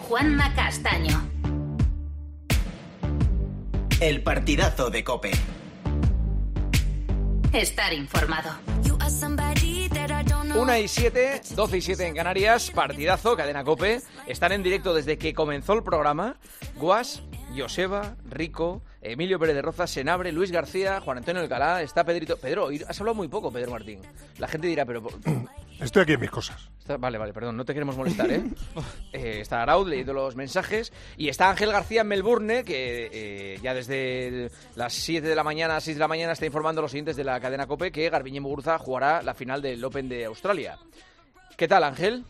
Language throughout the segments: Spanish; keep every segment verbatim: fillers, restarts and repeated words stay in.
Juanma Castaño. El partidazo de COPE. Estar informado. Una y siete, doce y siete en Canarias, partidazo, cadena COPE. Están en directo desde que comenzó el programa Guas, Joseba, Rico, Emilio Pérez de Rozas, Senabre, Luis García, Juan Antonio Alcalá, está Pedrito. Pedro, has hablado muy poco, Pedro Martín. La gente dirá, pero... Estoy aquí en mis cosas. Está, vale, vale, perdón, no te queremos molestar, ¿eh? eh está Araud leyendo los mensajes y está Ángel García en Melbourne, que eh, ya desde las siete de la mañana, seis de la mañana, está informando a los siguientes de la cadena COPE que Garbiñe Muguruza jugará la final del Open de Australia. ¿Qué tal, Ángel?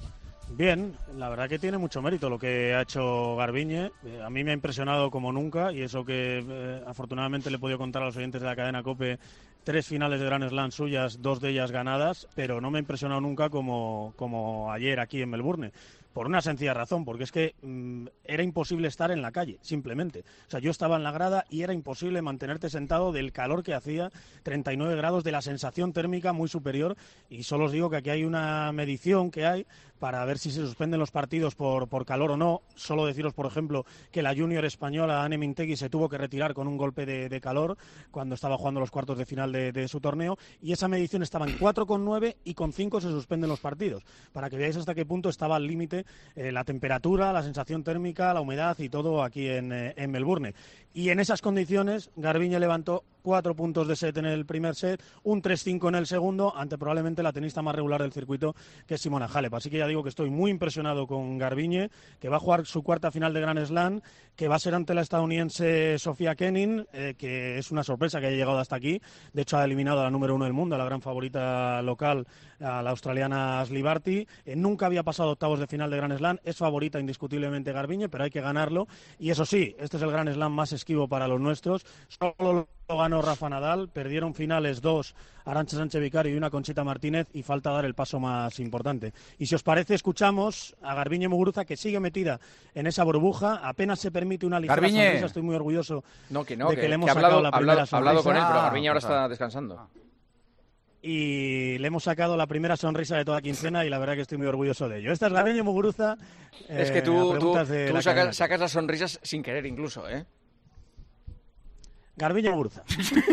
Bien, la verdad que tiene mucho mérito lo que ha hecho Garbiñe. Eh, a mí me ha impresionado como nunca, y eso que eh, afortunadamente le he podido contar a los oyentes de la cadena COPE, tres finales de Grand Slam suyas, dos de ellas ganadas, pero no me ha impresionado nunca como, como ayer aquí en Melbourne. Por una sencilla razón, porque es que mmm, era imposible estar en la calle, simplemente. O sea, yo estaba en la grada y era imposible mantenerte sentado del calor que hacía, treinta y nueve grados, de la sensación térmica muy superior. Y solo os digo que aquí hay una medición que hay para ver si se suspenden los partidos por, por calor o no. Solo deciros, por ejemplo, que la junior española Ane Mintegui se tuvo que retirar con un golpe de, de calor cuando estaba jugando los cuartos de final de, de su torneo, y esa medición estaba en cuatro coma nueve y con cinco se suspenden los partidos, para que veáis hasta qué punto estaba al límite eh, la temperatura, la sensación térmica, la humedad y todo aquí en, eh, en Melbourne. Y en esas condiciones Garbiñe levantó cuatro puntos de set en el primer set, un tres cinco en el segundo, ante probablemente la tenista más regular del circuito, que es Simona Halep. Así que ya digo que estoy muy impresionado con Garbiñe, que va a jugar su cuarta final de Grand Slam, que va a ser ante la estadounidense Sofia Kenin, eh, que es una sorpresa que haya llegado hasta aquí. De hecho, ha eliminado a la número uno del mundo, a la gran favorita local, a la australiana Ashley Barty. Eh, nunca había pasado octavos de final de Grand Slam, es favorita indiscutiblemente Garbiñe, pero hay que ganarlo. Y eso sí, este es el Grand Slam más esquivo para los nuestros. Solo lo ganó Rafa Nadal, perdieron finales dos, Arantxa Sánchez Vicario y una Conchita Martínez, y falta dar el paso más importante. Y si os parece, escuchamos a Garbiñe Muguruza, que sigue metida en esa burbuja, apenas se permite una ligera Garbiñe. sonrisa. Estoy muy orgulloso no, que no, de que, que le hemos que sacado hablado, la primera hablado, sonrisa. hablado con él, pero Ah, Garbiñe ahora pues está descansando. Y le hemos sacado la primera sonrisa de toda quincena, y la verdad que estoy muy orgulloso de ello. Esta es Garbiñe Muguruza. Es eh, que tú, tú, de tú la sacas, sacas las sonrisas sin querer incluso, ¿eh? Garbiñe Muguruza.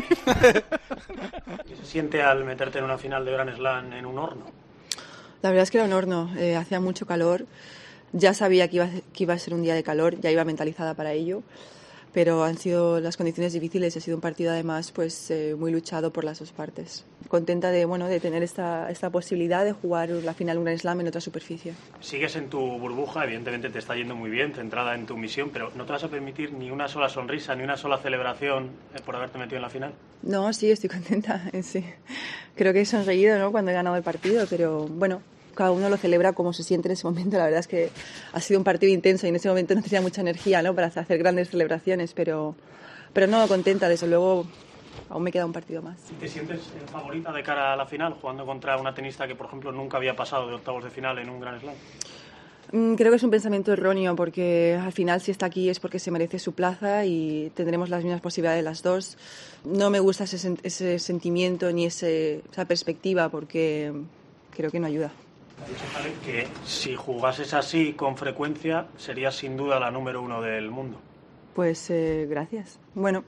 ¿Qué se siente al meterte en una final de Grand Slam en un horno? La verdad es que era un horno, eh, hacía mucho calor, ya sabía que iba, que iba a ser un día de calor, ya iba mentalizada para ello, pero han sido las condiciones difíciles, ha sido un partido además pues eh, muy luchado por las dos partes. Contenta de, bueno, de tener esta, esta posibilidad de jugar la final de un Grand Slam en otra superficie. Sigues en tu burbuja, evidentemente te está yendo muy bien, centrada en tu misión, pero ¿no te vas a permitir ni una sola sonrisa, ni una sola celebración por haberte metido en la final? No, sí, estoy contenta, sí. Creo que he sonreído, ¿no?, cuando he ganado el partido, pero bueno, cada uno lo celebra como se siente en ese momento. La verdad es que ha sido un partido intenso y en ese momento no tenía mucha energía, ¿no?, para hacer grandes celebraciones, pero, pero no, contenta, desde luego. Aún me queda un partido más. ¿Te sientes favorita de cara a la final, jugando contra una tenista que, por ejemplo, nunca había pasado de octavos de final en un Grand Slam? Creo que es un pensamiento erróneo, porque al final si está aquí es porque se merece su plaza y tendremos las mismas posibilidades las dos. No me gusta ese, ese sentimiento ni ese, esa perspectiva, porque creo que no ayuda. Ha dicho Halep que si jugases así con frecuencia serías sin duda la número uno del mundo. Pues eh, gracias. Bueno,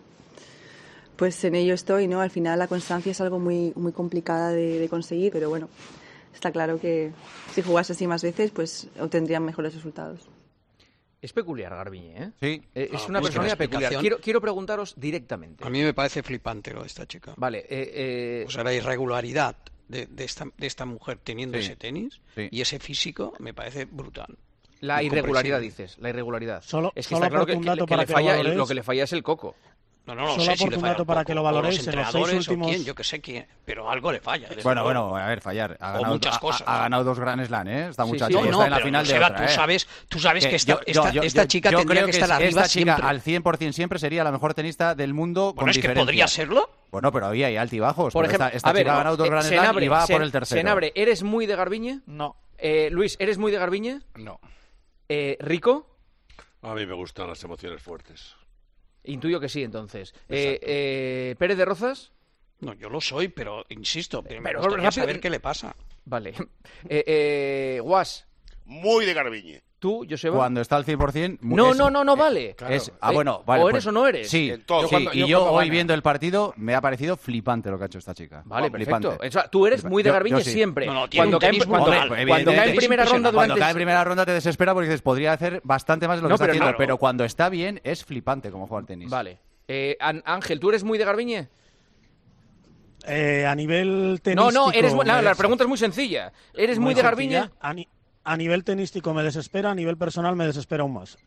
pues en ello estoy, ¿no? Al final la constancia es algo muy, muy complicada de, de conseguir, pero bueno, está claro que si jugase así más veces, pues obtendrían mejores resultados. Es peculiar Garbiñe, ¿eh? Sí. Eh, es Ah, una pues personalidad que la peculiar. Quiero, quiero preguntaros directamente. A mí me parece flipante lo de esta chica. Vale. Eh, eh... O sea, la irregularidad de, de, esta, de esta mujer teniendo Sí. ese tenis Sí. y ese físico me parece brutal. La irregularidad, dices, la irregularidad. Solo, es que solo está claro que, un que, dato que para le que falla, lo, el, lo que le falla es el coco. No, no, no Solo sé si por le un falla dato un para poco, que lo o los valoréis, en los seis entrenadores, últimos- o quién, yo que sé quién, pero algo le falla. desde Bueno, luego. bueno, a ver, fallar. Ha O ganado, muchas ha- cosas. Ha, ha ganado dos Grand Slam, ¿eh? Esta Sí, muchacha sí. y No, está no, en la pero final de Joseba, otra, tú ¿eh? sabes, tú sabes que esta, yo- esta, yo- yo- esta chica yo tendría creo que estar esta arriba chica siempre. al cien por ciento siempre sería la mejor tenista del mundo. Bueno, con es que diferencia. podría serlo. Bueno, pero ahí hay altibajos. Por pero ejemplo, esta esta a ver, chica ha ganado dos eh, Grand Slam Senabre, y va Sen- por el tercero. Senabre, ¿eres muy de Garbiñe? No. Eh, Luis, ¿eres muy de Garbiñe? No. Eh, ¿Rico? A mí me gustan las emociones fuertes. Intuyo que sí, entonces. Eh, eh, ¿Pérez de Rozas? No, yo lo soy, pero insisto, me Pero gustaría rápido- saber qué le pasa. Vale. Eh, eh, Guas. Muy de Garbiñe. Tú, Joseba. Cuando está al cien por cien... No, no, no, no vale. Claro. Es, ah, Eh, bueno, vale, o eres pues, o no eres. Sí, En todo. sí, Cuando- y yo yo cuando hoy gana. viendo el partido me ha parecido flipante lo que ha hecho esta chica. Vale, Flipante. perfecto. O sea, tú eres muy de Yo- Garbiñe yo sí. siempre. No, no, tiene cuando un cae, tenis cuando, brutal. cuando Evidentemente, cae en es primera ronda impresionante. Cuando durante... cae en primera ronda te desespera porque dices, podría hacer bastante más de lo que No, está pero haciendo, claro. pero cuando está bien es flipante como juega al tenis. Vale. Eh, An- Ángel, ¿tú eres muy de Garbiñe? Eh, a nivel No, tenístico... no, eres muy- me la, la des- pregunta es muy sencilla. ¿Eres muy, muy de Garbiñe? sencilla. A, ni- a nivel tenístico me desespera, a nivel personal me desespera aún más.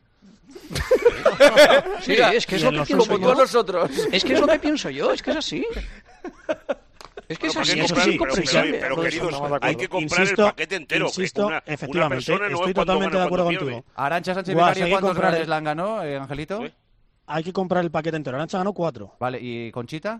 Sí, Mira, es que es y lo en que los pienso Como yo. todos nosotros. Es que es lo que pienso yo, es que es así. Es que es Bueno, así, porque es eso sí, comprar- así pero, sí, pero, sí, pero, todo eso queridos, estamos de acuerdo. hay que comprar Insisto- el paquete entero. que insisto, una, efectivamente, una persona no estoy es cuando totalmente gana, de acuerdo cuando contigo. pierde. Arancha Sánchez Guau, Vicario, hay que ¿cuántos comprar Grandes el- Slam ganó, eh, Angelito? Sí. Hay que comprar el paquete entero. Arancha ganó cuatro, Vale, ¿y Conchita?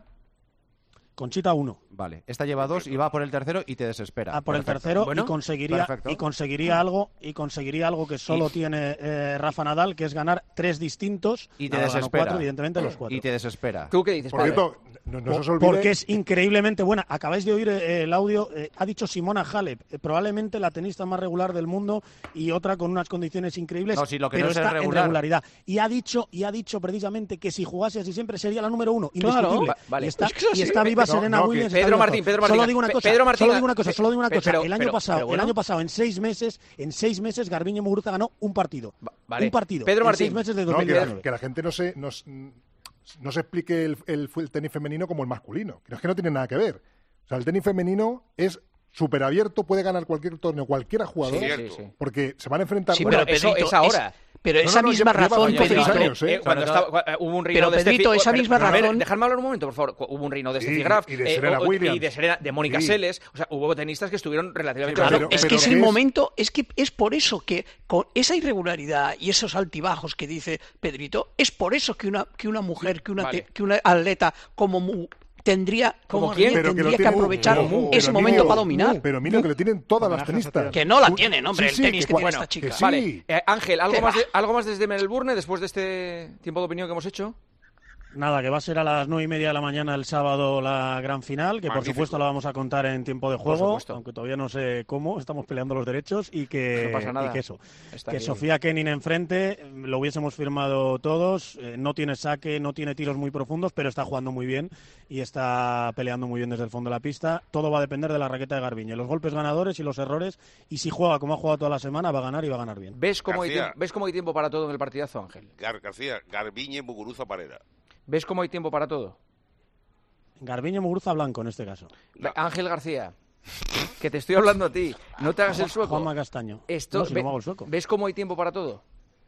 Conchita uno. Vale, esta lleva dos y va por el tercero y te desespera. Ah, por Perfecto. el tercero Bueno, y conseguiría perfecto. y conseguiría algo y conseguiría algo que solo tiene eh, Rafa Nadal, que es ganar tres distintos. Y te Nadal ganó desespera. cuatro, evidentemente los cuatro. Y te desespera. ¿Tú qué dices, Por padre? cierto, no, no se os Por- olvide... Porque es increíblemente buena. Acabáis de oír eh, el audio. eh, ha dicho Simona Halep, eh, probablemente la tenista más regular del mundo y otra con unas condiciones increíbles. No, si lo que pero no es está regular. en regularidad. Y ha dicho y ha dicho precisamente que si jugase así siempre sería la número uno. Claro. Indiscutible. Va- vale. Y está, Es que es así. y está viva No, Serena no, que- Williams. está Pedro viva Martín, todo. Pedro Martín. Solo digo una Pe- cosa. Pedro Martín- solo digo una cosa. Solo digo una Pe- cosa. pero- el año pero- pasado, pero bueno. el año pasado en seis meses, en seis meses Garbiñe Muguruza ganó un partido. Va- vale. Un partido. Pedro en Martín. seis meses de No, dos mil que, la, diecinueve. que la gente no se, no, s- no se explique el, el, el tenis femenino como el masculino. Que no es que no tiene nada que ver. O sea, el tenis femenino es súper abierto, puede ganar cualquier torneo, cualquiera jugador, Sí, Sí, sí. porque se van a enfrentar... Sí, Bueno, pero eso Pedrito, es ahora. pero No, esa no, no, misma lleva razón, cinco o seis Pedrito, años, ¿eh? Eh, cuando Sobre estaba, cua- hubo un reino Pero, de Pedrito, Steffi- esa pero- misma a ver, razón- dejadme hablar un momento, por favor. Cu- Hubo un reino de Sí, Steffi Graf y de Serena o- o- Williams. y de, Serena, de Mónica Sí. Seles. O sea, hubo tenistas que estuvieron relativamente... Sí, Claro, pero- es pero que es ¿qué el es? momento, es que es por eso que con esa irregularidad y esos altibajos que dice Pedrito, es por eso que una que una mujer, que una Vale. te- que una atleta como Mu tendría ¿Como como quién? Garbiñe Pero que lo tendría que tiene- aprovechar pero, Mu, ese pero, momento Mu, para dominar. Pero mira que lo tienen todas las tenistas. Que no la Mu- tienen, hombre, sí, el sí, tenis que cua- tiene bueno, esta chica. que sí. Vale, eh, Ángel, ¿algo ¿Qué más, va? de, ¿algo más desde Melbourne después de este tiempo de opinión que hemos hecho? Nada, que va a ser a las nueve y media de la mañana el sábado la gran final, que Magnífico. por supuesto la vamos a contar en tiempo de Por juego, supuesto. aunque todavía no sé cómo, estamos peleando los derechos y que, No pasa nada. y que eso, Está que aquí. Sofía Kenin enfrente, eh, lo hubiésemos firmado todos, eh, no tiene saque, no tiene tiros muy profundos, pero está jugando muy bien y está peleando muy bien desde el fondo de la pista. Todo va a depender de la raqueta de Garbiñe, los golpes ganadores y los errores, y si juega como ha jugado toda la semana, va a ganar y va a ganar bien. ¿Ves cómo, hay García. tiempo, ¿Ves cómo hay tiempo para todo en el partidazo, Ángel? Gar- García, Garbiñe, Muguruza, Parera. ¿Ves cómo hay tiempo para todo? Garbiñe Muguruza Blanco en este caso. No. Ángel García, que te estoy hablando a ti. No te hagas el sueco. Juanma Castaño. Esto, No, si no ve- me hago el sueco. ¿Ves cómo hay tiempo para todo?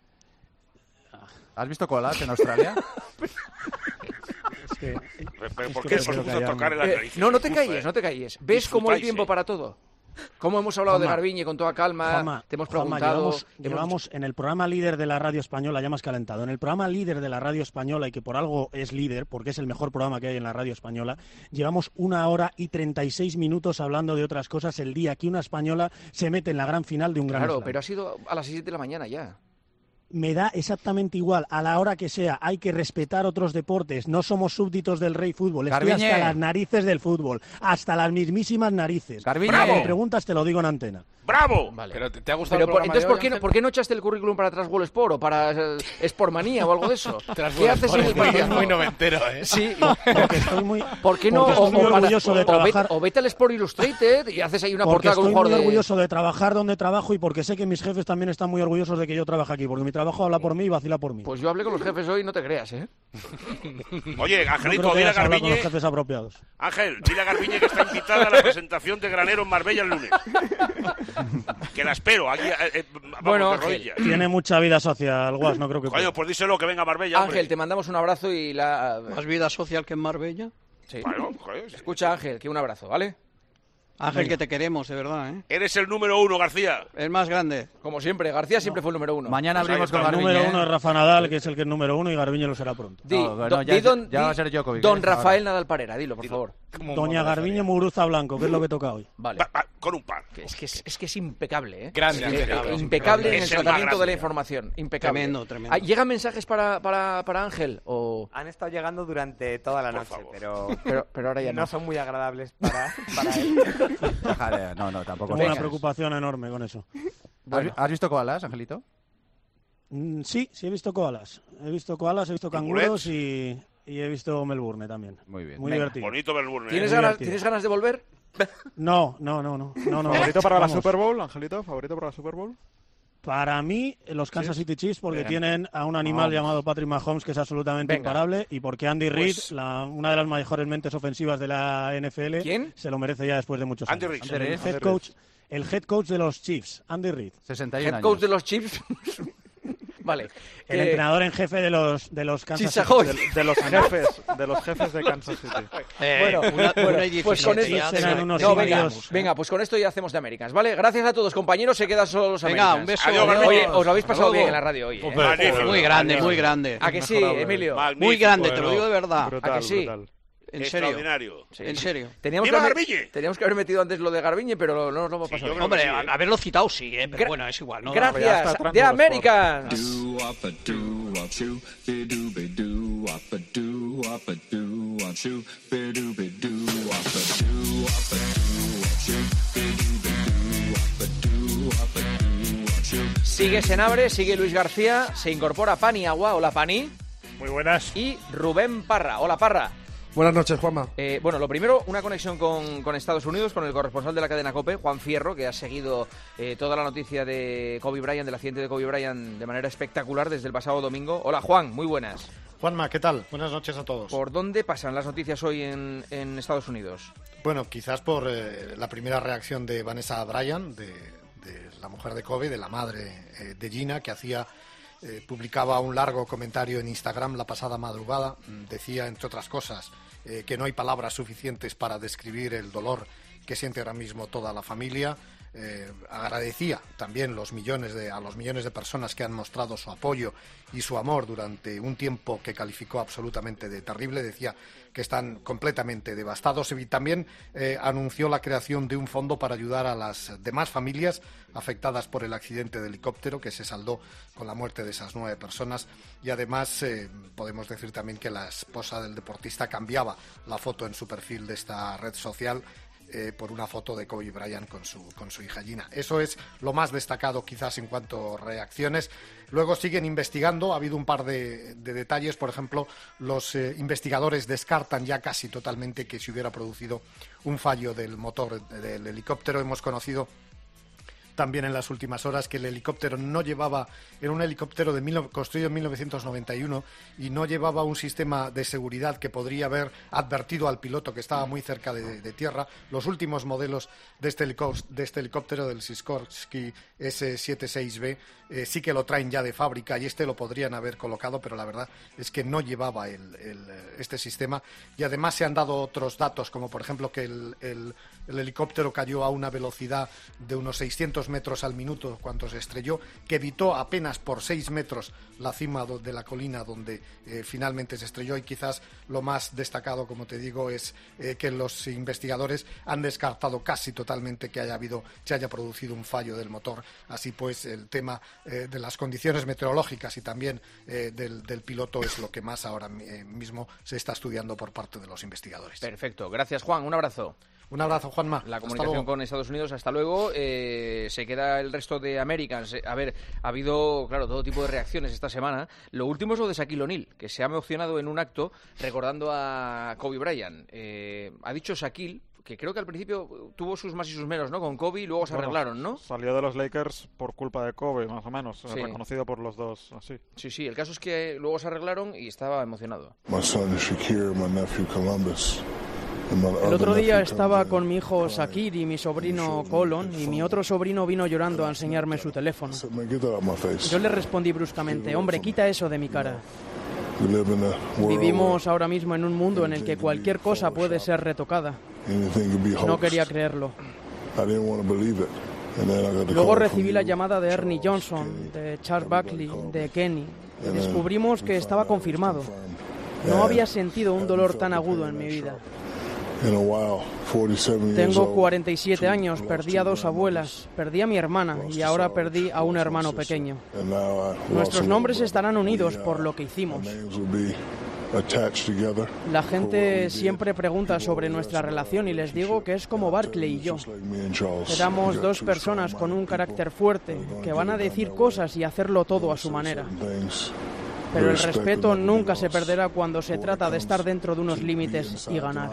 ¿Has visto colas en Australia? Es que- Pero, pero, Es ¿Por que qué prefiero os gusta callarme. tocar en las Eh, narices? no, no te Uf, calles, eh. no te calles. ¿Ves cómo hay Disfrutáis, tiempo eh. para todo? ¿Cómo hemos hablado de Juanma, Garbiñe con toda calma? Juanma, te hemos Juanma, preguntado... llevamos, hemos llevamos en el programa líder de la radio española, ya más calentado, en el programa líder de la radio española, y que por algo es líder, porque es el mejor programa que hay en la radio española, llevamos una hora y treinta y seis minutos hablando de otras cosas el día que una española se mete en la gran final de un gran Claro, slam. pero ha sido a las siete de la mañana ya. Me da exactamente igual, a la hora que sea, hay que respetar otros deportes, no somos súbditos del rey fútbol, estoy Garbiñe. hasta las narices del fútbol, hasta las mismísimas narices. Garbiñe. Si me ¡Bravo! preguntas, te lo digo en antena. ¡Bravo! Vale. Pero ¿te, te ha gustado Pero el por- programa entonces, de ¿por hoy, qué, no, Ángel? ¿por qué no echaste el currículum para Transworld Sport o para eh, Sportmanía o algo de eso? ¿Qué haces en el muy, partido? muy noventero, ¿eh? Sí, Porque estoy muy, ¿por qué no? porque estoy muy para- orgulloso de o vete- trabajar. o vete al Sport Illustrated y haces ahí una Porque portada con estoy un jugador muy de... orgulloso de trabajar donde trabajo y porque sé que mis jefes también están muy orgullosos de que yo trabaje aquí, porque mi trabajo habla por mí y vacila por mí. Pues yo hablé con los jefes hoy, no te creas, ¿eh? Oye, No Angelito, creo que dile a hayas hablado con Garbiñe... los jefes apropiados. Ángel, dile a Garbiñe que está invitada a la presentación de Granero en Marbella el lunes. Que la espero, aquí, eh, eh, vamos, Bueno, de Ángel. rodillas. Tiene mucha vida social, Guas, no creo que Coño, pueda. pues díselo que venga a Marbella, hombre. Ángel, te mandamos un abrazo y la... Más vida social que en Marbella. Sí. Bueno, joder, Escucha, Ángel, que un abrazo, ¿vale? Ángel, que te queremos, de verdad, ¿eh? eres el número uno, García. El más grande. Como siempre, García siempre fue el número uno. Mañana Pues abrimos ahí con está. El Garbiñe. número uno ¿eh? es Rafa Nadal, que es el que es número uno, y Garbiñe lo será pronto. Di, No, do- no, ya di es- don, ya di va a ser Djokovic, Don ¿eh? Rafael Ahora. Nadal Parera, dilo, por favor. Como Doña mono de Garbiñe feria. Muguruza Blanco, que es lo que toca hoy. Vale. Va- va, con un par. Que Es que es, es que es impecable, ¿eh? Grande, Es que- impecable. eh, impecable en el Es el más tratamiento de grande. la información. Impecable. Tremendo, tremendo. Ah, ¿Llegan mensajes para, para, para Ángel? O... Han estado llegando durante toda la Por noche, favor. pero, Pero, pero ahora ya no. no son muy agradables para, para él. Deja de- No, no, tampoco. Tengo una Venga. preocupación enorme con eso. ¿Has, has visto koalas, Angelito? Mm, sí, sí he visto koalas. He visto koalas, he visto canguros y, y he visto Melbourne también. Muy bien. Muy Venga. divertido. Bonito Melbourne. ¿Tienes, ¿eh? ganas, divertido. ¿Tienes ganas de volver? No, no, no, no. no, no. ¿Favorito para Vamos. la Super Bowl, Angelito? ¿Favorito para la Super Bowl? Para mí, los Kansas Sí. City Chiefs, porque Bien. tienen a un animal Vamos. llamado Patrick Mahomes que es absolutamente Venga. imparable y porque Andy Reid, Pues- la- una de las mejores mentes ofensivas de la N F L, ¿Quién? se lo merece ya después de muchos Andy años. Reid. El, Andy head Reid. coach, el head coach de los Chiefs, Andy Reid. sesenta y uno Head coach años. de los Chiefs. Vale. El Eh, entrenador en jefe de los, de los Kansas Chiefs City. Ahoy. De, de los jefes, de los jefes de Kansas City. Eh, Bueno, una, bueno, una pues dieciséis con esto ya serán de- unos No, venga, indios. venga, pues con esto ya hacemos de Americans, ¿vale? Gracias a todos, compañeros, se quedan solo los Venga, Americans. un beso. Adiós, adiós. Oye, os lo habéis Hasta pasado luego. bien en la radio hoy, ¿eh? Magnífico. Muy grande, muy grande. ¿A que sí, Mejorable. Emilio? Magnífico. Muy grande, te lo Bueno, digo de verdad. Brutal, ¿A que sí? brutal. En serio. Extraordinario. En serio. Teníamos que, ¡Viva haber, Garbiñe! teníamos que haber metido antes lo de Garbiñe, pero no nos lo hemos Sí, pasado. yo creo Hombre, que sí, a- ¿eh? haberlo citado sí, eh, pero Gra- bueno, es igual. ¿no? ya Gracias, está entrando de los Americans. Sigue Senabre, sigue Luis García, se incorpora Pani Agua, hola Pani, Muy buenas. y Rubén Parra, hola Parra. Buenas noches, Juanma. Eh, bueno, lo primero, una conexión con, con Estados Unidos, con el corresponsal de la cadena COPE, Juan Fierro, que ha seguido eh, toda la noticia de Kobe Bryant, del accidente de Kobe Bryant, de manera espectacular desde el pasado domingo. Hola Juan, muy buenas. Juanma, ¿qué tal? Buenas noches a todos. ¿Por dónde pasan las noticias hoy en, en Estados Unidos? Bueno, quizás por eh, la primera reacción de Vanessa Bryant, de, de la mujer de Kobe, de la madre eh, de Gina, que hacía eh, publicaba un largo comentario en Instagram la pasada madrugada. Decía, entre otras cosas, eh, que no hay palabras suficientes para describir el dolor que siente ahora mismo toda la familia. Eh, agradecía también los millones de, a los millones de personas que han mostrado su apoyo y su amor durante un tiempo que calificó absolutamente de terrible. Decía que están completamente devastados y también eh, anunció la creación de un fondo para ayudar a las demás familias afectadas por el accidente de helicóptero que se saldó con la muerte de esas nueve personas. Y además eh, podemos decir también que la esposa del deportista cambiaba la foto en su perfil de esta red social Eh, por una foto de Kobe Bryant con su, con su hija Gina. Eso es lo más destacado quizás en cuanto a reacciones. Luego siguen investigando, ha habido un par de, de detalles, por ejemplo, los eh, investigadores descartan ya casi totalmente que se hubiera producido un fallo del motor del helicóptero. Hemos conocido también en las últimas horas que el helicóptero no llevaba, era un helicóptero de mil, construido en mil novecientos noventa y uno y no llevaba un sistema de seguridad que podría haber advertido al piloto que estaba muy cerca de, de tierra. Los últimos modelos de este, de este helicóptero, del Sikorsky ese setenta y seis B, eh, sí que lo traen ya de fábrica y este lo podrían haber colocado, pero la verdad es que no llevaba el, el, este sistema. Y además se han dado otros datos, como por ejemplo que el, el, el helicóptero cayó a una velocidad de unos seiscientos metros al minuto cuando se estrelló, que evitó apenas por seis metros la cima de la colina donde eh, finalmente se estrelló. Y quizás lo más destacado, como te digo, es eh, que los investigadores han descartado casi totalmente que haya habido, se haya producido un fallo del motor. Así pues, el tema eh, de las condiciones meteorológicas y también eh, del, del piloto es lo que más ahora eh, mismo se está estudiando por parte de los investigadores. Perfecto, gracias Juan, un abrazo. Un abrazo, Juanma. La Hasta comunicación luego. con Estados Unidos, hasta luego. Eh, se queda el resto de Americans. A ver, ha habido, claro, todo tipo de reacciones esta semana. Lo último es lo de Shaquille O'Neal, que se ha emocionado en un acto recordando a Kobe Bryant. Eh, ha dicho Shaquille que creo que al principio tuvo sus más y sus menos, ¿no? Con Kobe y luego se Bueno, arreglaron, ¿no? Salió de los Lakers por culpa de Kobe, más o menos. Sí. Reconocido por los dos, así. Sí, sí. El caso es que luego se arreglaron y estaba emocionado. My son is Shakir, my nephew Columbus. And my El other otro día nephew estaba comes in. con mi hijo Shakir y mi sobrino Colon, y mi otro sobrino vino llorando a enseñarme su teléfono. I said, man, get that out my face. Yo le respondí bruscamente, hombre, quita eso de mi cara. We live in a world Vivimos ahora mismo en un mundo en el que cualquier cosa puede ser retocada. where anything can be No hoaxed. quería creerlo. I didn't want to believe it. And then I got the Luego call recibí from la you, llamada de Ernie Charles, Johnson, Kenny, de Charles Buckley, de Kenny. Y then descubrimos we que found estaba out it was confirmado. confirmed. No And había sentido un I dolor haven't tan felt the agudo pain en mi that vida. sharp. In a while, forty-seven years Tengo old, cuarenta y siete two- años, lost perdí two a dos grandmothers, abuelas, perdí a mi hermana y ahora perdí a un hermano pequeño. and now I lost Nuestros a nombres little estarán brother. unidos We, uh, por lo que our hicimos. names will be attached together. La gente siempre pregunta sobre nuestra relación y les digo que es como Barkley y yo. Éramos dos personas con un carácter fuerte que van a decir cosas y hacerlo todo a su manera. Pero el respeto nunca se perderá cuando se trata de estar dentro de unos límites y ganar.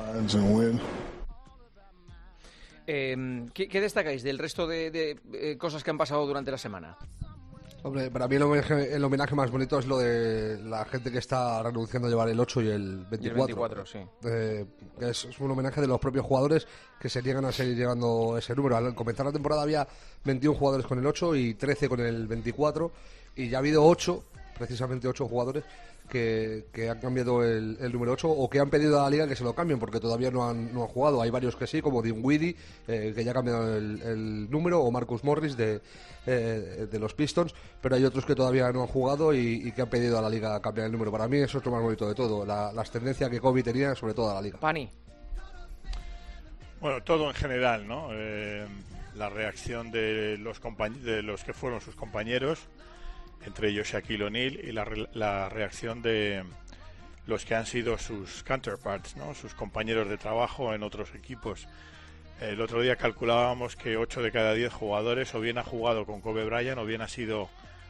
Eh, ¿qué, ¿Qué destacáis del resto de, de eh, cosas que han pasado durante la semana? Hombre, para mí el homenaje, el homenaje más bonito es lo de la gente que está renunciando a llevar el ocho y el veinticuatro. Y el veinticuatro, sí. Eh, es, es un homenaje de los propios jugadores que se niegan a seguir llevando ese número. Al comenzar la temporada había veintiún jugadores con el ocho y trece con el veinticuatro, y ya ha habido ocho, precisamente ocho jugadores que, que han cambiado el, el número ocho o que han pedido a la liga que se lo cambien porque todavía no han, no han jugado. Hay varios que sí, como Dinwiddie, eh, que ya ha cambiado el, el número, o Marcus Morris de, eh, de los Pistons, pero hay otros que todavía no han jugado y, y que han pedido a la liga cambiar el número. Para mí eso es lo más bonito de todo, la, la ascendencia que Kobe tenía sobre toda la liga. Pani. Bueno, todo en general, ¿no? Eh, la reacción de los, compañ- de los que fueron sus compañeros, entre ellos Shaquille O'Neal, y la, re- la reacción de los que han sido sus counterparts, ¿no? Sus compañeros de trabajo en otros equipos. El otro día calculábamos que ocho de cada diez jugadores o bien ha jugado con Kobe Bryant o bien ha sido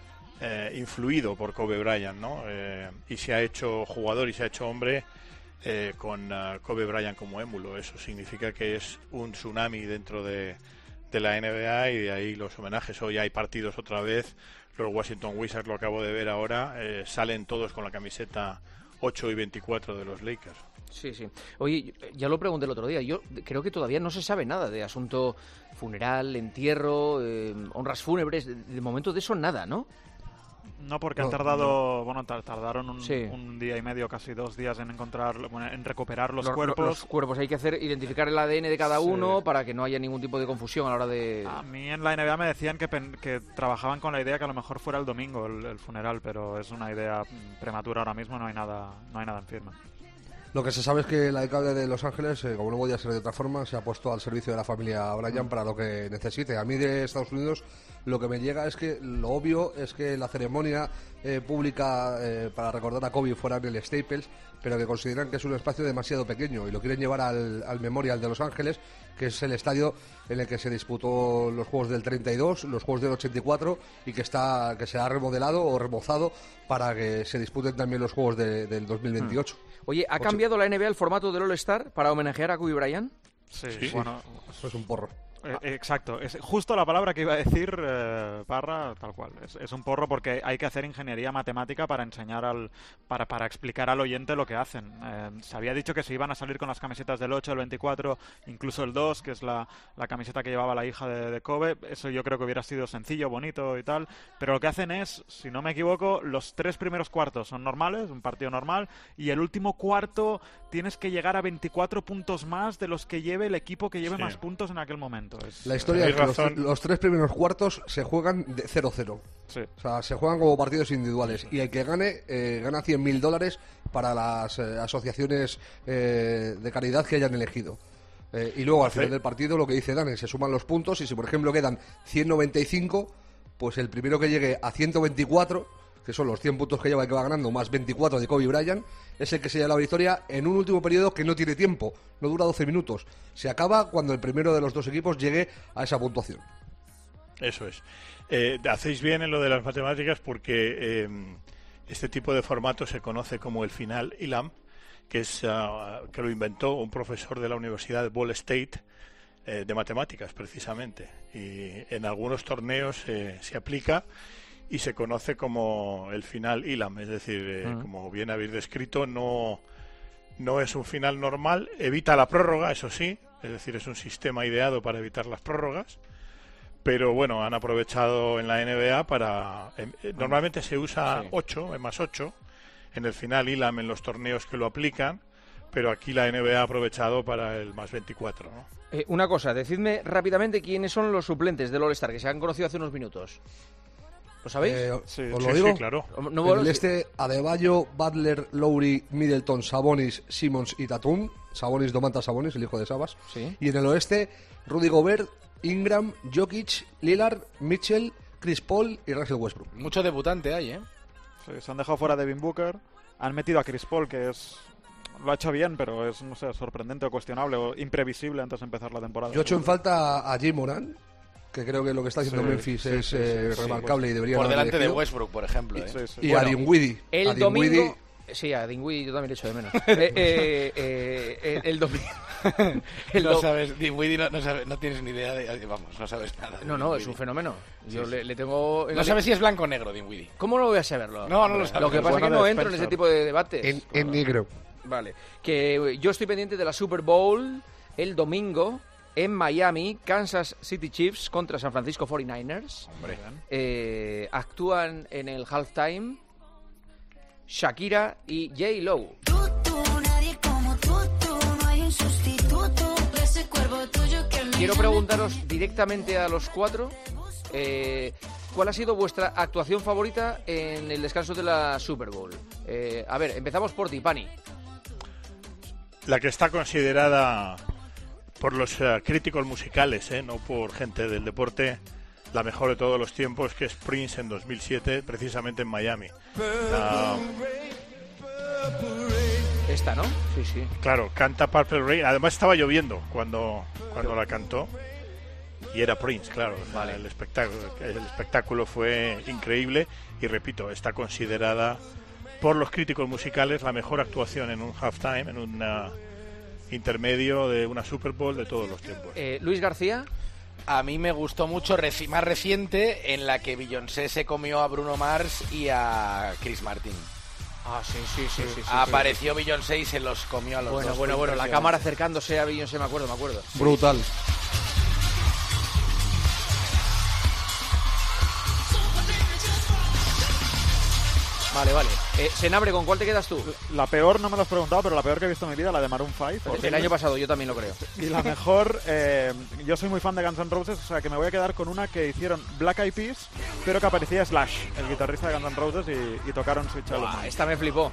eh, influido por Kobe Bryant, ¿no? Eh, y se ha hecho jugador y se ha hecho hombre eh, con uh, Kobe Bryant como émulo. Eso significa que es un tsunami dentro de, de la N B A, y de ahí los homenajes. Hoy hay partidos otra vez. Los Washington Wizards, lo acabo de ver ahora, eh, salen todos con la camiseta ocho y veinticuatro de los Lakers. Sí, sí. Oye, ya lo pregunté el otro día. Yo creo que todavía no se sabe nada de asunto funeral, entierro, eh, honras fúnebres. De, de momento de eso nada, ¿no? No, porque No, han tardado, bueno, tar- tardaron un, Sí. un día y medio, casi dos días en encontrar, bueno, en recuperar los, Los- cuerpos. Los cuerpos. Hay que hacer identificar el A D N de cada Sí. uno para que no haya ningún tipo de confusión a la hora de... A mí en la N B A me decían que, pen- que trabajaban con la idea que a lo mejor fuera el domingo el, el funeral, pero es una idea mm, prematura ahora mismo, no hay nada, no hay nada en firme. Lo que se sabe es que el alcalde de Los Ángeles, eh, como no podía ser de otra forma, se ha puesto al servicio de la familia Bryant para lo que necesite. A mí de Estados Unidos lo que me llega es que lo obvio es que la ceremonia eh, pública eh, para recordar a Kobe fuera en el Staples, pero que consideran que es un espacio demasiado pequeño y lo quieren llevar al, al Memorial de Los Ángeles, que es el estadio en el que se disputó los Juegos del treinta y dos, los Juegos del ochenta y cuatro, y que está que se ha remodelado o remozado para que se disputen también los Juegos de- del dos mil veintiocho. Oye, ¿ha cambiado la N B A el formato del All-Star para homenajear a Kobe Bryant? Sí, Sí. bueno, Eso es un porro. Eh, exacto, es justo la palabra que iba a decir eh, Parra, tal cual. Es, es un porro porque hay que hacer ingeniería matemática para enseñar al, para, para explicar al oyente lo que hacen. Eh, se había dicho que se iban a salir con las camisetas del ocho, el veinticuatro, incluso el dos, que es la, la camiseta que llevaba la hija de, de Kobe. Eso yo creo que hubiera sido sencillo, bonito y tal. Pero lo que hacen es, si no me equivoco, los tres primeros cuartos son normales, un partido normal, y el último cuarto tienes que llegar a veinticuatro puntos más de los que lleve el equipo que lleve Sí. más puntos en aquel momento. Es- La historia es Tenéis que los, razón. los tres primeros cuartos se juegan de cero cero. Sí. O sea, se juegan como partidos individuales. Y el que gane, eh, gana cien mil dólares para las eh, asociaciones eh, de caridad que hayan elegido. Eh, y luego, al final del partido, lo que dice Dani, se suman los puntos. Y si, por ejemplo, quedan ciento noventa y cinco, pues el primero que llegue a ciento veinticuatro, que son los cien puntos que lleva y que va ganando, más veinticuatro de Kobe Bryant, es el que se lleva la victoria en un último periodo que no tiene tiempo, no dura doce minutos. Se acaba cuando el primero de los dos equipos llegue a esa puntuación. Eso es. Eh, hacéis bien en lo de las matemáticas porque eh, este tipo de formato se conoce como el final I L A M, que es uh, que lo inventó un profesor de la Universidad de Ball State eh, de matemáticas, precisamente. Y en algunos torneos eh, se aplica y se conoce como el final I L A M, es decir, eh, Mm. como bien habéis descrito, no, no es un final normal, evita la prórroga, eso sí, es decir, es un sistema ideado para evitar las prórrogas, pero bueno, han aprovechado en la N B A para... eh, eh, normalmente se usa Sí. ocho, más ocho, en el final I L A M en los torneos que lo aplican, pero aquí la N B A ha aprovechado para el más veinticuatro, ¿no? Eh, una cosa, decidme rápidamente quiénes son los suplentes del All-Star, que se han conocido hace unos minutos. ¿Lo sabéis? Eh, ¿Os lo digo? No, En bueno, el sí. este, Adebayo, Butler, Lowry, Middleton, Sabonis, Simmons y Tatum. Sabonis, Domantas Sabonis, el hijo de Sabas. Sí. Y en el oeste, Rudy Gobert, Ingram, Jokic, Lillard, Mitchell, Chris Paul y Russell Westbrook. Mucho debutante hay, ¿eh? Sí, se han dejado fuera Devin Booker. Han metido a Chris Paul, que es... Lo ha hecho bien, pero es, no sé, sorprendente o cuestionable o imprevisible antes de empezar la temporada. Yo echo en falta a Jay Moran, que creo que lo que está haciendo Sí, Memphis sí, es sí, eh, sí, remarcable sí. y debería Por haberlo delante de elegido. Westbrook, por ejemplo. ¿eh? Sí, sí. Y Bueno, a Dinwiddie. El a domingo... Dinwiddie- Sí, a Dinwiddie yo también le echo de menos. eh, eh, eh, eh, el domingo... el no do- sabes, Dinwiddie no, no, sabes, no tienes ni idea de... Vamos, no sabes nada. de No, no, es Dinwiddie. un fenómeno. Yo Sí, sí. le, le tengo... en No la- sabes si es blanco o negro, Dinwiddie. ¿Cómo no voy a saberlo? No, no lo sabes. Lo que El pasa es que bueno no de entro en ese Spencer. tipo de debates. En, en negro. Vale, que eh, yo estoy pendiente de la Super Bowl el domingo en Miami, Kansas City Chiefs contra San Francisco cuarenta y nueve ers. Hombre. Eh, actúan en el halftime Shakira y J-Lo. Quiero preguntaros directamente a los cuatro, eh, ¿cuál ha sido vuestra actuación favorita en el descanso de la Super Bowl? Eh, a ver, empezamos por ti, Pani. La que está considerada por los uh, críticos musicales, ¿eh? no por gente del deporte, la mejor de todos los tiempos, que es Prince en dos mil siete, precisamente en Miami. La, Esta, ¿no? Sí, sí. Claro, canta Purple Rain. Además estaba lloviendo cuando, cuando la cantó. Y era Prince, claro. Vale. El espectáculo, el espectáculo fue increíble. Y repito, está considerada por los críticos musicales la mejor actuación en un halftime, en un uh, intermedio de una Super Bowl de todos los tiempos. Eh, Luis García. A mí me gustó mucho, reci- más reciente, en la que Beyoncé se comió a Bruno Mars y a Chris Martin. Ah, sí, sí, sí. sí, sí Apareció Beyoncé y se los comió a los Bueno, dos. bueno, Fue bueno, la impresionante. cámara acercándose a Beyoncé, me acuerdo, me acuerdo. Brutal. Vale, vale. Eh, Senabre, ¿con cuál te quedas tú? La peor, no me lo has preguntado, pero la peor que he visto en mi vida, la de Maroon cinco. El año pasado, yo también lo creo. Y la mejor, eh, yo soy muy fan de Guns N' Roses, o sea que me voy a quedar con una que hicieron Black Eyed Peas, pero que aparecía Slash, el guitarrista de Guns N' Roses, y, y tocaron Sweet Child of Mine. Esta me flipó.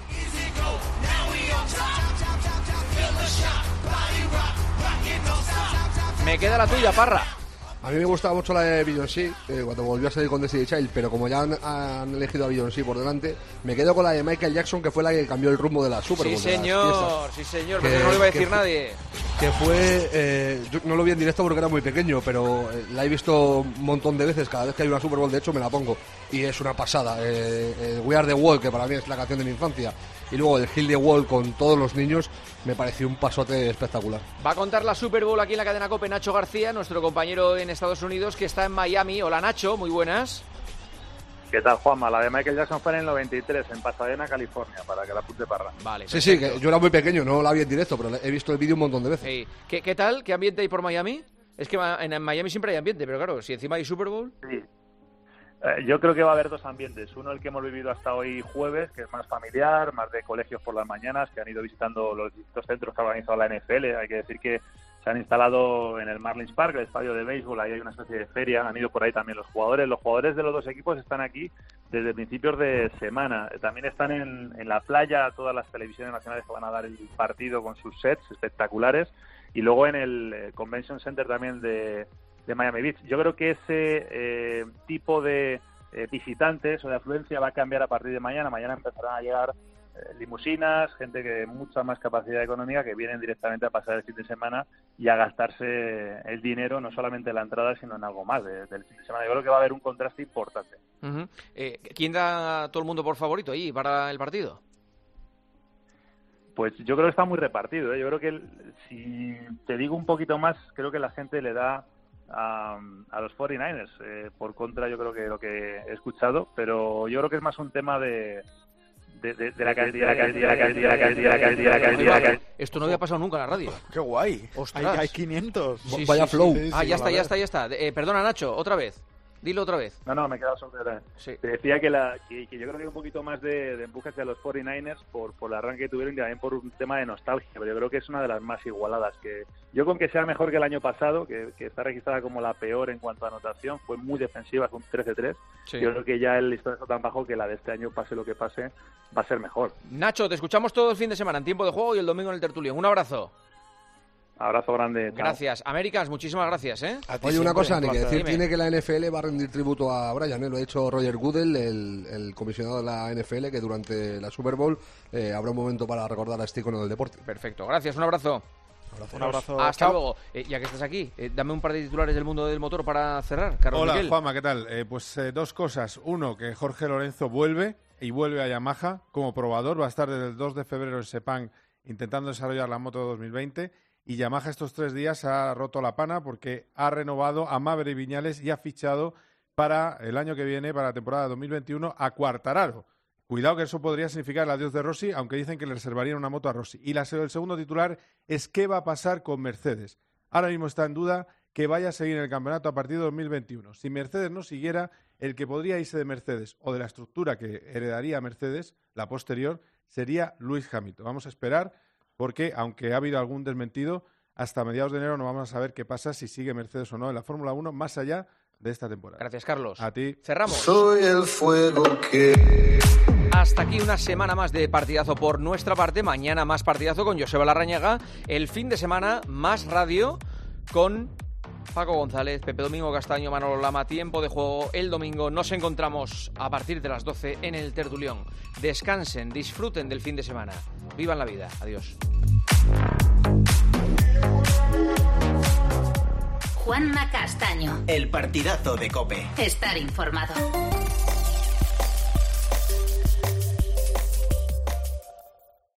Me queda la tuya, Parra. A mí me gustaba mucho la de Beyoncé, eh, cuando volvió a salir con Destiny Child, pero como ya han, han elegido a Beyoncé por delante, me quedo con la de Michael Jackson, que fue la que cambió el rumbo de la Super Bowl. Sí, de las señor, fiestas. sí, señor, Que- pero no lo iba a que decir fue- nadie. Que fue, eh, yo no lo vi en directo porque era muy pequeño, pero eh, la he visto un montón de veces, cada vez que hay una Super Bowl, de hecho me la pongo, y es una pasada. Eh, eh, We Are The Wall, que para mí es la canción de mi infancia, y luego el Heal The Wall con todos los niños, me pareció un pasote espectacular. Va a contar la Super Bowl aquí en la cadena COPE Nacho García, nuestro compañero en Estados Unidos, que está en Miami. Hola, Nacho, muy buenas. ¿Qué tal, Juanma? La de Michael Jackson fue en el noventa y tres, en Pasadena, California, para que la apunte Parra. Vale, Sí, sí, que yo era muy pequeño, no la vi en directo, pero he visto el vídeo un montón de veces. Hey, ¿qué, ¿Qué tal? ¿Qué ambiente hay por Miami? Es que ma- en Miami siempre hay ambiente, pero claro, si encima hay Super Bowl... Sí. Eh, yo creo que va a haber dos ambientes. Uno, el que hemos vivido hasta hoy jueves, que es más familiar, más de colegios por las mañanas, que han ido visitando los distintos centros que ha organizado la N F L. Hay que decir que se han instalado en el Marlins Park, el estadio de béisbol, ahí hay una especie de feria. Han ido por ahí también los jugadores. Los jugadores de los dos equipos están aquí desde principios de semana. También están en, en la playa todas las televisiones nacionales que van a dar el partido con sus sets espectaculares. Y luego en el eh, Convention Center también de... de Miami Beach. Yo creo que ese eh, tipo de eh, visitantes o de afluencia va a cambiar a partir de mañana. Mañana empezarán a llegar eh, limusinas, gente que de mucha más capacidad económica que vienen directamente a pasar el fin de semana y a gastarse el dinero, no solamente en la entrada, sino en algo más de, del fin de semana. Yo creo que va a haber un contraste importante. Uh-huh. eh, ¿Quién da a todo el mundo por favorito ahí para el partido? Pues yo creo que está muy repartido, ¿eh? Yo creo que el- si te digo un poquito más, creo que la gente le da a, a los cuarenta y nueve ers, eh, por contra yo creo que lo que he escuchado, pero yo creo que es más un tema de, de, de, de la cantidad, la cantidad, la cantidad, la cantidad, la cantidad, la cantidad, la cantidad. Esto no había pasado nunca en la radio. ¡Qué guay! Ostras. Hay, hay quinientos. Sí, Vaya sí, flow. sí. Ah, ya está, ya está, ya está. Eh, perdona, Nacho, otra vez. Dilo otra vez. No, no, me he quedado sobre Sí. Te decía que, la, que, que yo creo que hay un poquito más de, de empuje hacia los cuarenta y nueve ers por, por el arranque que tuvieron y también por un tema de nostalgia, pero yo creo que es una de las más igualadas. Que yo con que sea mejor que el año pasado, que, que está registrada como la peor en cuanto a anotación, fue muy defensiva, fue un trece tres. Sí. Yo creo que ya el listón está tan bajo que la de este año, pase lo que pase, va a ser mejor. Nacho, te escuchamos todo el fin de semana en tiempo de juego y el domingo en el tertulión. Un abrazo. Abrazo grande. Chao. Gracias. Américas, muchísimas gracias, ¿eh? Oye, una cosa, ni que decir Dime. tiene que la N F L va a rendir tributo a Brian, ¿eh? Lo ha dicho Roger Goodell, el, el comisionado de la N F L, que durante la Super Bowl eh, habrá un momento para recordar a este icono del deporte. Perfecto, gracias, un abrazo. Un abrazo. Hasta Chao. luego. Eh, ya que estás aquí, eh, dame un par de titulares del mundo del motor para cerrar, Carlos Hola, Miquel. Juanma, ¿qué tal? Eh, pues eh, dos cosas. Uno, que Jorge Lorenzo vuelve y vuelve a Yamaha como probador. Va a estar desde el dos de febrero en Sepang intentando desarrollar la moto dos mil veinte. Y Yamaha estos tres días ha roto la pana porque ha renovado a Maverick Viñales y ha fichado para el año que viene, para la temporada dos mil veintiuno, a Quartararo. Cuidado que eso podría significar el adiós de Rossi, aunque dicen que le reservarían una moto a Rossi. Y la, el segundo titular es qué va a pasar con Mercedes. Ahora mismo está en duda que vaya a seguir en el campeonato a partir de dos mil veintiuno. Si Mercedes no siguiera, el que podría irse de Mercedes o de la estructura que heredaría Mercedes, la posterior, sería Lewis Hamilton. Vamos a esperar porque, aunque ha habido algún desmentido, hasta mediados de enero no vamos a saber qué pasa si sigue Mercedes o no en la Fórmula uno, más allá de esta temporada. Gracias, Carlos. A ti. Cerramos. Soy el fuego que... Hasta aquí una semana más de partidazo por nuestra parte. Mañana más partidazo con Joseba Larrañaga. El fin de semana más radio con Paco González, Pepe Domingo Castaño, Manolo Lama. Tiempo de juego el domingo. Nos encontramos a partir de las doce en el Tertulión. Descansen, disfruten del fin de semana. Vivan la vida. Adiós. Juanma Castaño. El partidazo de COPE. Estar informado.